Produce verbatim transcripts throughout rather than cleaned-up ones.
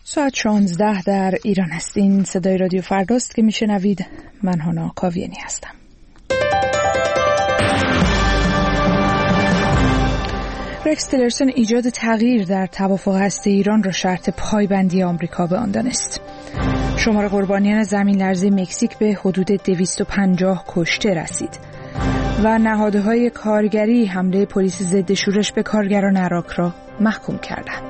ساعت شانزده در ایران است. این صدای رادیو فرداست که میشنوید. من هانا کاویانی هستم. رکس تیلرسون ایجاد تغییر در توافق هسته ایران را شرط پایبندی آمریکا به آن دانست. شمار قربانیان زمین لرزه مکزیک به حدود دویست و پنجاه کشته رسید و نهادهای کارگری حمله پلیس ضد شورش به کارگران عراق را محکوم کردند.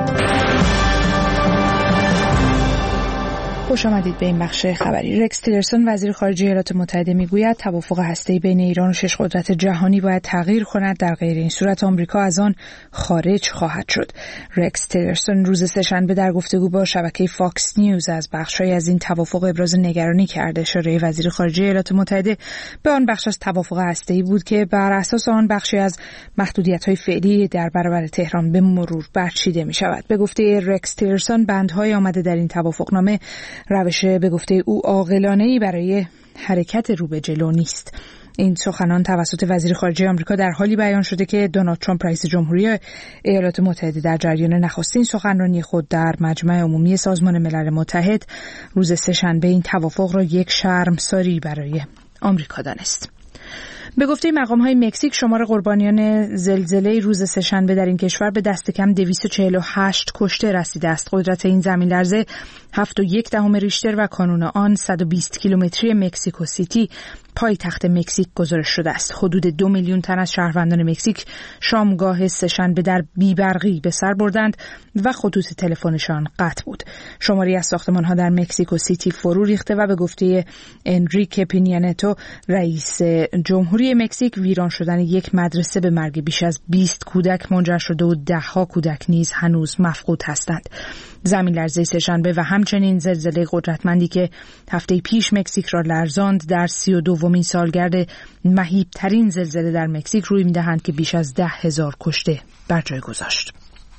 خوش آمدید به این بخش خبری. رکس تیلرسون وزیر خارجه ایالات متحده میگوید توافق هسته‌ای بین ایران و شش قدرت جهانی باید تغییر کند، در غیر این صورت آمریکا از آن خارج خواهد شد. رکس تیلرسون روز سه‌شنبه در گفتگو با شبکه فاکس نیوز از بخش‌هایی از این توافق ابراز نگرانی کرد. اشاره وزیر خارجه ایالات متحده به آن بخش از توافق هسته‌ای بود که بر اساس آن بخشی از محدودیت‌های فعلی در برابر تهران به مرور برچیده می‌شود. به گفته رکس تیلرسون بندهای آمده در این توافقنامه روش به گفته او عاقلانه‌ای برای حرکت رو به جلو نیست. این سخنان توسط وزیر خارجه آمریکا در حالی بیان شده که دونالد ترامپ رئیس جمهوری ایالات متحده در جریان نخستین سخنرانی خود در مجمع عمومی سازمان ملل متحد روز سه‌شنبه این توافق را یک شرمساری برای آمریکا دانست. به گفته مقام‌های مکزیک شمار قربانیان زلزله روز سه‌شنبه در این کشور به دست کم دویست و چهل و هشت کشته رسیده است. قدرت این زمین لرزه هفت و یک دهم ریشتر و کانون آن صد و بیست کیلومتری مکزیکو سیتی پایتخت مکزیک گزارش شده است. حدود دو میلیون تن از شهروندان مکزیک شامگاه سه‌شنبه در بی‌برقی به سر بردند و خطوط تلفنشان قطع بود. شماری از ساختمان‌ها در مکزیکو سیتی فرو ریخته و به گفته انریکه پینیانتو رئیس جمهوری مکزیک ویران شدن یک مدرسه به مرگ بیش از بیست کودک منجر شده و ده‌ها کودک نیز هنوز مفقود هستند. زمین لرزه سه‌شنبه و همچنین زلزله قدرتمندی که هفته پیش مکزیک را لرزاند در سی و دومین سالگرد مهیب‌ترین زلزله در مکزیک روی می‌دهند که بیش از ده هزار کشته بر جای گذاشت.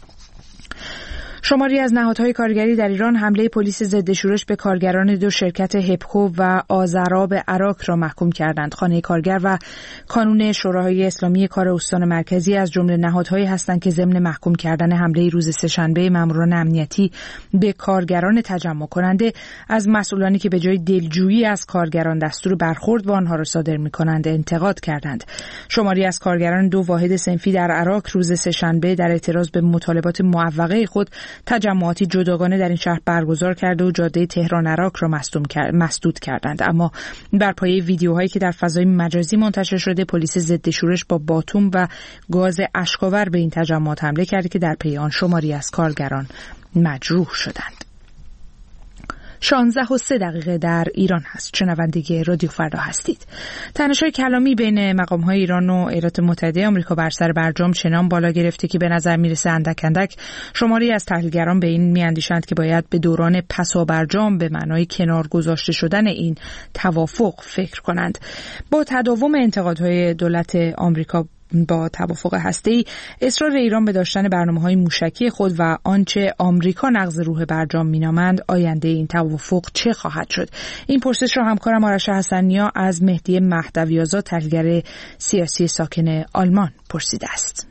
شماری از نهادهای کارگری در ایران حمله پلیس ضد شورش به کارگران دو شرکت هپکو و آذراب عراق را محکوم کردند. خانه کارگر و کانون شوراهای اسلامی کار استان مرکزی از جمله نهادهایی هستند که ضمن محکوم کردن حمله روز سه‌شنبه ماموران امنیتی به کارگران تجمع کننده از مسئولانی که به جای دلجویی از کارگران دستور برخورد با آنها را صادر می‌کنند انتقاد کردند. شماری از کارگران دو واحد صنفی در عراق روز سه‌شنبه در اعتراض به مطالبات معوقه خود تجمعاتی جداگانه در این شهر برگزار کرده و جاده تهران عراق را مسدود کردند. اما بر پایه ویدیوهایی که در فضای مجازی منتشر شده پلیس ضد شورش با باتوم و گاز اشک‌آور به این تجمعات حمله کرده که در پی آن شماری از کارگران مجروح شدند. شانزده و سه دقیقه در ایران هست. شنونده رادیو فردا هستید. تنش‌های کلامی بین مقام‌های ایران و ایالات متحده آمریکا بر سر برجام چنان بالا گرفته که به نظر میرسه اندک اندک شماری از تحلیلگران به این میاندیشند که باید به دوران پسا برجام به معنای کنار گذاشته شدن این توافق فکر کنند. با تداوم انتقادهای دولت آمریکا با توافق هسته‌ای، اصرار ایران به داشتن برنامه‌های موشکی خود و آنچه آمریکا نقض روح برجام مینامند، آینده این توافق چه خواهد شد؟ این پرسش را همکارم آرش حسن‌نیا از مهدی مهدوی‌آزاد تحلیلگر سیاسی ساکن آلمان پرسیده است.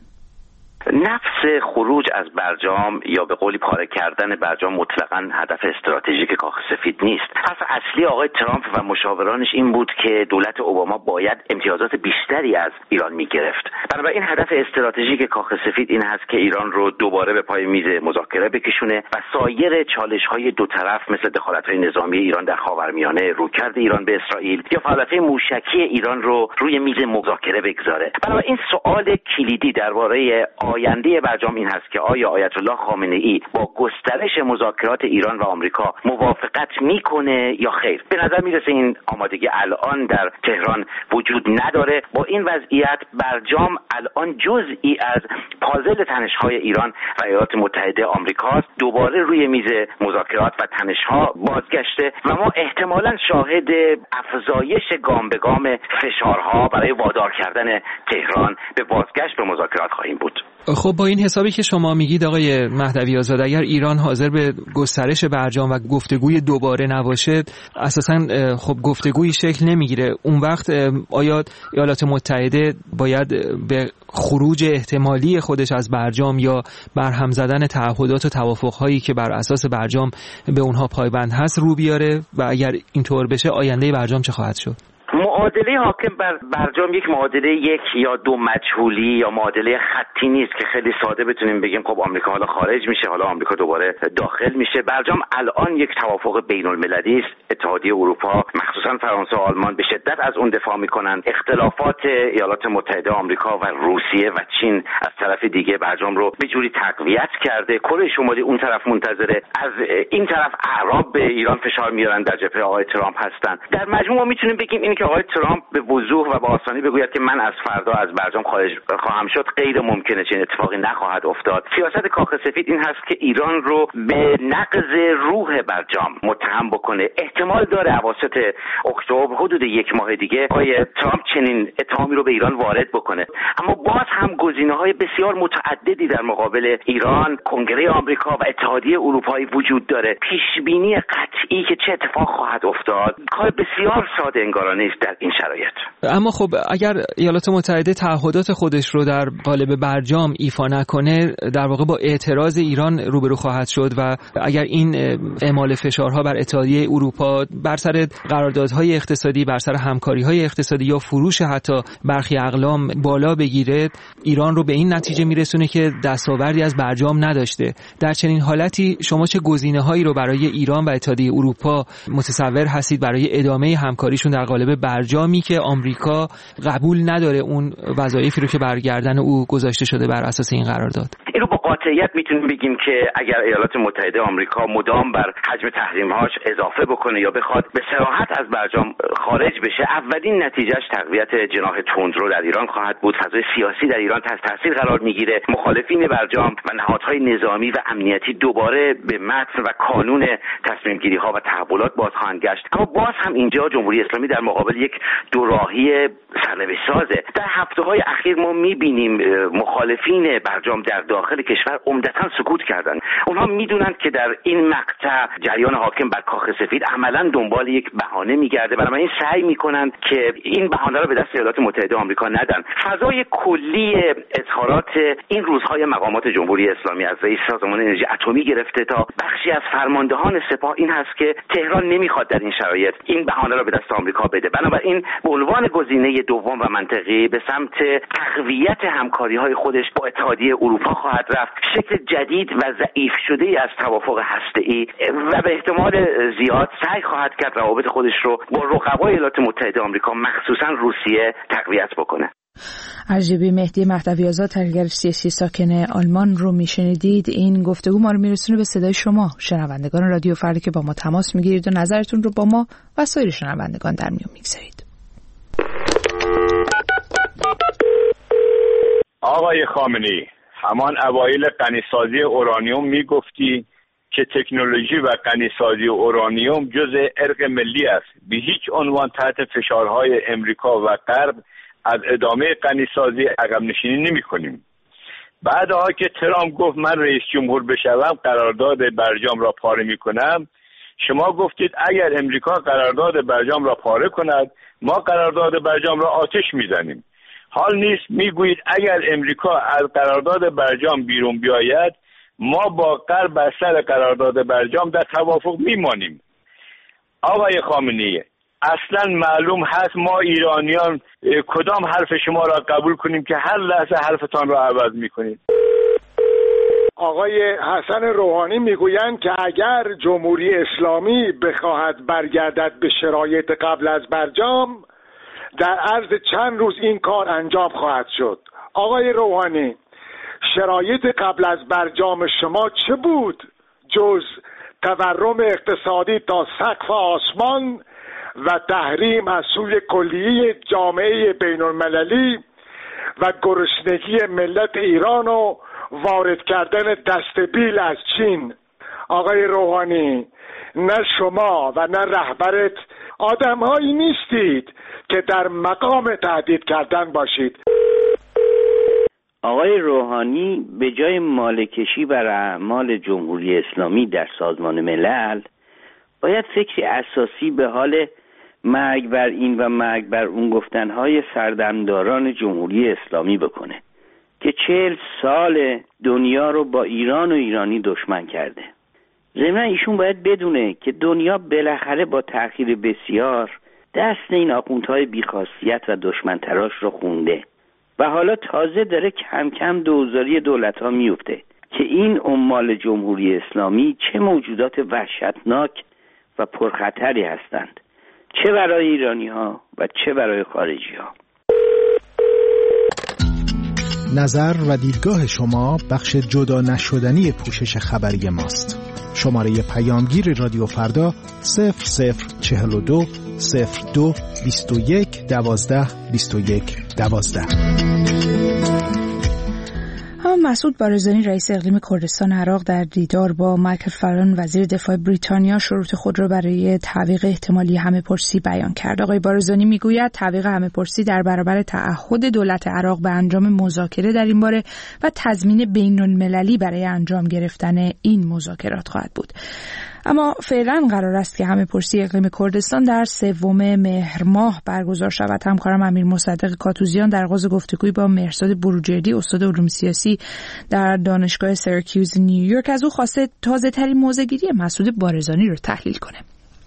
نفس خروج از برجام یا به قولی پاره کردن برجام مطلقاً هدف استراتژیک کاخ سفید نیست. حرف اصلی آقای ترامپ و مشاورانش این بود که دولت اوباما باید امتیازات بیشتری از ایران میگرفت. بنابراین هدف استراتژیک کاخ سفید این هست که ایران رو دوباره به پای میز مذاکره بکشونه و سایر چالش‌های دو طرف مثل دخالت‌های نظامی ایران در خاورمیانه، رویکرد ایران به اسرائیل یا فعالیت‌های موشکی ایران رو روی میز مذاکره بگذاره. بنابراین سوال کلیدی درباره آینده برجام این هست که آیا آیت الله خامنه‌ای با گسترش مذاکرات ایران و آمریکا موافقت میکنه یا خیر. به نظر میرسه این آمادگی الان در تهران وجود نداره. با این وضعیت برجام الان جزئی از پازل تنش‌های ایران و ایالات متحده آمریکاست. دوباره روی میز مذاکرات و تنش‌ها بازگشته و ما احتمالاً شاهد افزایش گام به گام فشارها برای وادار کردن تهران به بازگشت به مذاکرات خواهیم بود. خب با این حسابی که شما میگید آقای مهدوی آزاد، اگر ایران حاضر به گسترش برجام و گفتگوی دوباره نباشه، اساساً خب گفتگویی شکل نمیگیره. اون وقت آیا ایالات متحده باید به خروج احتمالی خودش از برجام یا برهم زدن تعهدات و توافق‌هایی که بر اساس برجام به اونها پایبند هست رو بیاره؟ و اگر اینطور بشه آینده برجام چه خواهد شد؟ معادله حاکم بر برجام یک معادله یک یا دو مجهولی یا معادله خطی نیست که خیلی ساده بتونیم بگیم خب آمریکا حالا خارج میشه، حالا آمریکا دوباره داخل میشه. برجام الان یک توافق بین المللی است. اتحادیه اروپا مخصوصا فرانسه و آلمان به شدت از اون دفاع میکنند. اختلافات ایالات متحده آمریکا و روسیه و چین از طرف دیگه برجام رو به جوری تقویت کرده. کره شمالی اون طرف منتظره، از این طرف اعراب به ایران فشار میارن، در جبهه آقای ترامپ هستن. در مجموع ما میتونیم بگیم این که آقای ترامپ به وضوح و با آسانی بگوید که من از فردا از برجام خارج خواهم شد غیر ممکنه، چنین اتفاقی نخواهد افتاد. سیاست کاخ سفید این هست که ایران رو به نقض روح برجام متهم بکنه. احتمال داره اواسط اکتبر، حدود یک ماه دیگه، آقای ترامپ چنین اتهامی رو به ایران وارد بکنه. اما باز هم گزینه‌های بسیار متعددی در مقابل ایران، کنگره آمریکا و اتحادیه اروپایی وجود داره. پیش بینی قطعی که چه اتفاق خواهد افتاد کار بسیار ساده انگارانه است در این شرایط. اما خب اگر ایالات متحده تعهدات خودش رو در قالب برجام ایفا نکنه، در واقع با اعتراض ایران روبرو خواهد شد و اگر این اعمال فشارها بر اتحادیه اروپا بر سر قراردادهای اقتصادی، بر سر همکاری‌های اقتصادی یا فروش حتی برخی اقلام بالا بگیره، ایران رو به این نتیجه میرسونه که دستاوردی از برجام نداشته. در چنین حالتی شما چه گزینه‌هایی رو برای ایران و اتحادیه اروپا متصور هستید برای ادامه همکاریشون در قالب برجامی که آمریکا قبول نداره اون وظایفی رو که بر گردن او گذاشته شده بر اساس این قرارداد؟ این رو با قاطعیت میتونیم بگیم که اگر ایالات متحده آمریکا مدام بر حجم تحریم‌هاش اضافه بکنه یا بخواد به صراحت از برجام خارج بشه، اولین نتیجهش تقویت جناح تندرو در ایران خواهد بود. فضای سیاسی در ایران تحت تاثیر قرار میگیره. مخالفین برجام و نهادهای نظامی و امنیتی دوباره به متن و کانون تصمیم گیری ها و تحولات باز خواهند گشت. اما باز هم اینجا جمهوری اسلامی در مقابل یک دوراهی سرنوشت سازه. در هفته‌های اخیر ما می‌بینیم مخالفین برجام در داخل کشور عمدتاً سکوت کردند. اونها می‌دونند که در این مقطع جریان حاکم بر کاخ سفید عملاً دنبال یک بهانه می‌گرده، بنابراین سعی می‌کنند که این بهانه را به دست ایالات متحده آمریکا ندن. فضای کلی اظهارات این روزهای مقامات جمهوری اسلامی از رئیس سازمان انرژی اتمی گرفته تا بخشی از فرماندهان سپاه این هست که تهران نمی‌خواد در این شرایط این بهانه را به دست آمریکا بده. بنابراین به عنوان گزینه دوم و منطقی به سمت تقویت همکاری‌های خودش با اتحادیه اروپا خواهد رفت. شکل جدید و ضعیف شده از توافق هسته‌ای و به احتمال زیاد سعی خواهد کرد روابط خودش رو با رقبای ایالات متحده آمریکا مخصوصاً روسیه تقویت بکنه. ارجبی مهدی مهدوی آزاد، تحلیلگر سیاسی ساکن آلمان رو میشنیدید. این گفتگو ما رو میرسونه به صدای شما شنوندگان رادیو فردا که با ما تماس میگیرید و نظرتون رو با ما و سایر شنوندگان در میون میگذارید. آقای خامنه‌ای، همان اوایل غنیسازی اورانیوم میگفتی که تکنولوژی و غنیسازی اورانیوم جزء ارق ملی است. به هیچ عنوان تحت فشارهای امریکا و غرب از ادامه غنیسازی عقب نشینی نمی کنیم. بعدها که ترامپ گفت من رئیس جمهور بشوم قرارداد برجام را پاره می کنم، شما گفتید اگر امریکا قرارداد برجام را پاره کند ما قرارداد برجام را آتش می زنیم. حال نیست میگویید اگر امریکا از قرارداد برجام بیرون بیاید ما با غرب بر سر قرارداد برجام در توافق میمانیم. آقای خامنه‌ای، اصلا معلوم هست ما ایرانیان کدام حرف شما را قبول کنیم که هر لحظه حرفتان را عوض میکنید. آقای حسن روحانی میگویند که اگر جمهوری اسلامی بخواهد برگردد به شرایط قبل از برجام در عرض چند روز این کار انجام خواهد شد. آقای روحانی، شرایط قبل از برجام شما چه بود جز تورم اقتصادی تا سقف آسمان و تحریم از سوی کلیه جامعه بین المللی و گرسنگی ملت ایران و وارد کردن دستبیل از چین؟ آقای روحانی، نه شما و نه رهبرت آدم‌هایی نیستید که در مقام تهدید کردن باشید. آقای روحانی به جای مالکشی بر اعمال جمهوری اسلامی در سازمان ملل باید فکری اساسی به حال مرگ بر این و مرگ بر اون گفتنهای سردمداران جمهوری اسلامی بکنه که چهل سال دنیا رو با ایران و ایرانی دشمن کرده. ضمن ایشون باید بدونه که دنیا بالاخره با تأخیر بسیار دست این آخوندهای بیخاصیت و دشمن تراش رو خونده و حالا تازه داره کم کم دوزاری دولت ها میفته که این عمال جمهوری اسلامی چه موجودات وحشتناک و پرخطری هستند، چه برای ایرانی ها و چه برای خارجی ها. نظر و دیدگاه شما بخش جدا نشدنی پوشش خبری ماست. شماره پیامگیر رادیو فردا صفر صفر چهل و دو صفر دو بیست و یک دوازده بیست و یک دوازده. مسعود بارزانی رئیس اقلیم کردستان عراق در دیدار با مایکل فالن وزیر دفاع بریتانیا شروط خود را برای تعویق احتمالی همه‌پرسی بیان کرد. آقای بارزانی میگوید تعویق همه‌پرسی در برابر تعهد دولت عراق به انجام مذاکره در این باره و تضمین بین‌المللی برای انجام گرفتن این مذاکرات خواهد بود. اما فعلا قرار است که همه‌پرسی اقلیم کردستان در سوم مهر ماه برگزار شود. همکارم امیر مصدق کاتوزیان در آغاز گفتگوی با مهرزاد بروجردی استاد علوم سیاسی در دانشگاه سیراکیوز نیویورک از او خواسته تازه‌ترین موضع‌گیری مسعود بارزانی رو تحلیل کنه.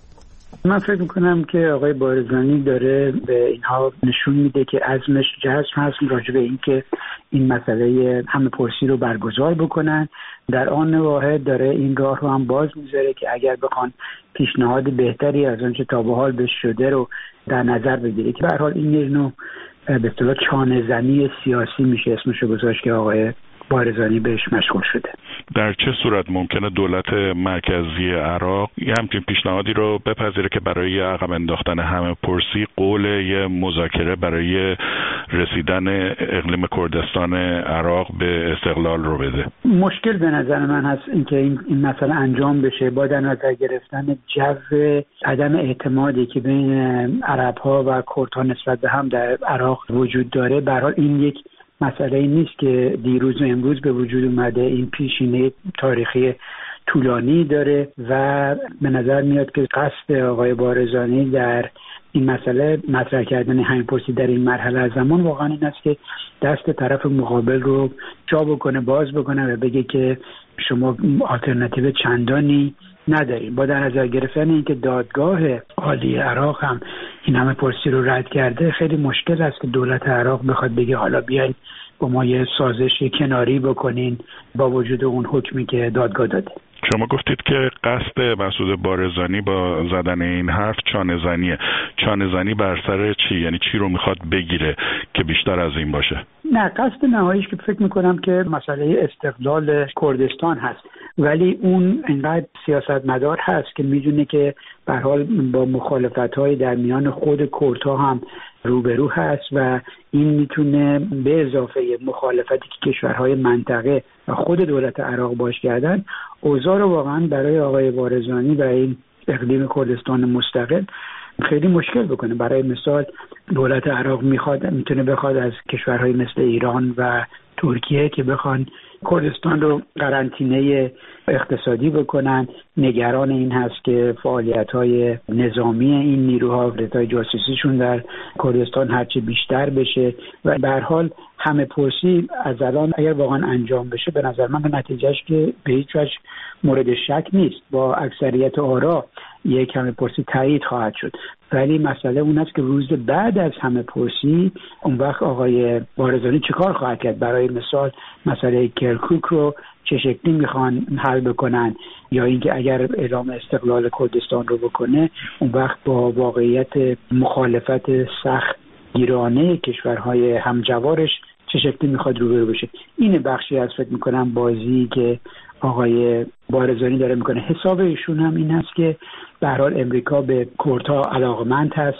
من فکر میکنم که آقای بارزانی داره به اینها نشون میده که عزمش جزم هست راجع به این که این مسئله همه‌پرسی رو برگزار بکنن. در آن واحد داره این راه رو هم باز میذاره که اگر بخوان پیشنهاد بهتری از آنچه تا به حال بهش شده رو در نظر بگیره که به هر حال این یه نوع به اصطلاح چانه زنی سیاسی میشه اسمشو گذاشت که آقای بارزانی بهش مشغول شده. در چه صورت ممکنه دولت مرکزی عراق یه همچین پیشنهادی رو بپذیره که برای عقب انداختن همه‌پرسی قول یه مذاکره برای رسیدن اقلیم کردستان عراق به استقلال رو بده؟ مشکل به نظر من هست اینکه این این مسئله انجام بشه با در نظر گرفتن جو عدم اعتمادی که بین عرب‌ها و کردها نسبت به هم در عراق وجود داره. به هر حال این یک مسئله نیست که دیروز و امروز به وجود اومده، این پیشینه تاریخی طولانی داره و به نظر میاد که قصد آقای بارزانی در این مسئله مطرح کردن همه‌پرسی در این مرحله از زمان واقعا این است که دست طرف مقابل رو جا بکنه، باز بکنه و بگه که شما آلترناتیو چندانی نداریم. با در نظر گرفتن اینکه دادگاه عالی عراق هم این همه‌پرسی رو رد کرده، خیلی مشکل است که دولت عراق بخواد بگه حالا بیاین با ما یه سازش کناری بکنین با وجود اون حکمی که دادگاه داده. شما گفتید که قصد مسعود بارزانی با زدن این حرف چانه زنیه. چانه زنی بر سر چی؟ یعنی چی رو میخواد بگیره که بیشتر از این باشه؟ نه، قصد نهاییش که فکر میکنم که مسئله استقلال کردستان هست، ولی اون انقدر سیاستمدار هست که میدونه که به هر حال با مخالفت‌های در میان خود کردها هم روبرو هست و این میتونه به اضافه مخالفتی که کشورهای منطقه و خود دولت عراق باش کردن اوضاع رو واقعا برای آقای بارزانی و این اقلیم کردستان مستقل خیلی مشکل بکنه. برای مثال دولت عراق میخواد میتونه بخواد از کشورهای مثل ایران و ترکیه که بخوان کردستان رو قرنطینه اقتصادی بکنن، نگران این هست که فعالیت‌های نظامی این نیروها، فعالیت‌های جاسوسیشون در کردستان هرچه بیشتر بشه و به هر حال همه‌پرسی از الان اگر واقعا انجام بشه به نظر من نتیجهش که به هیچ وجه مورد شک نیست، با اکثریت آرا یک همه‌پرسی تایید خواهد شد. ولی مسئله اون است که روز بعد از همه‌پرسی اون وقت آقای بارزانی چیکار خواهد کرد؟ برای مثال مسئله کرکوک رو چه شکلی میخوان حل بکنن، یا اینکه اگر اعلام استقلال کردستان رو بکنه اون وقت با واقعیت مخالفت سخت گیرانه کشورهای همجوارش چه شکلی میخواد روبرو بشه. این بخشی از فکر میکنم بازی که آقای بارزانی داره میکنه. حساب ایشون هم این هست که به هر حال امریکا به کردها علاقمند هست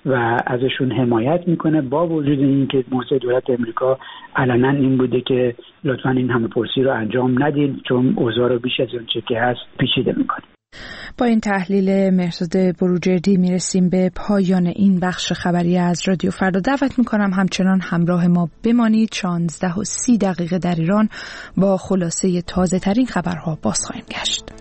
و ازشون حمایت میکنه، با وجود اینکه موضع دولت امریکا علنا این بوده که لطفاً این همه‌پرسی رو انجام ندین چون اوضاع رو بیش از اون چه که هست پیچیده میکنه. با این تحلیل مهرزاد بروجردی میرسیم به پایان این بخش خبری از رادیو فردا. دعوت میکنم همچنان همراه ما بمانید. شانزده و سی دقیقه در ایران با خلاصه تازه ترین خبرها باز خواهیم گشت.